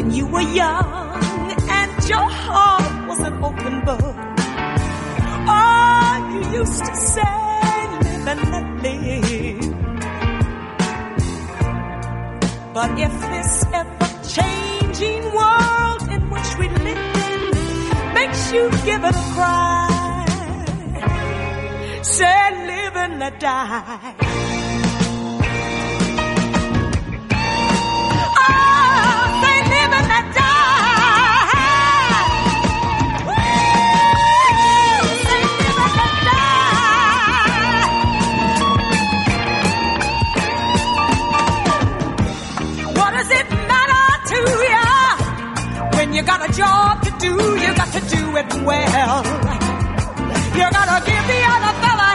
when you were young and your heart was an open book. Oh, you used to say, live and let live. But if this ever-changing world in which we live in makes you give it a cry, say live and let die. You got a job to do, you got to do it well. You gotta give the other fella